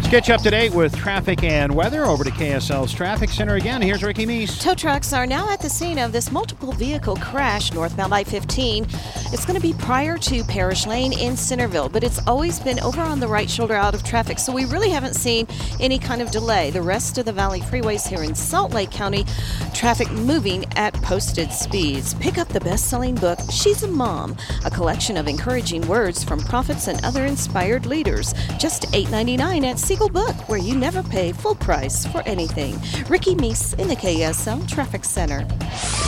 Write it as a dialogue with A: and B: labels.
A: Let's get you up to date with traffic and weather. Over to KSL's Traffic Center again. Here's Ricky Meese.
B: Tow trucks are now at the scene of this multiple vehicle crash northbound I-15. It's going to be prior to Parish Lane in Centerville, but it's always been over on the right shoulder out of traffic, so we really haven't seen any kind of delay. The rest of the Valley freeways here in Salt Lake County, traffic moving at posted speeds. Pick up the best-selling book, She's a Mom, a collection of encouraging words from prophets and other inspired leaders. Just $8.99 at Siegel Book, where you never pay full price for anything. Ricky Meese in the KSL Traffic Center.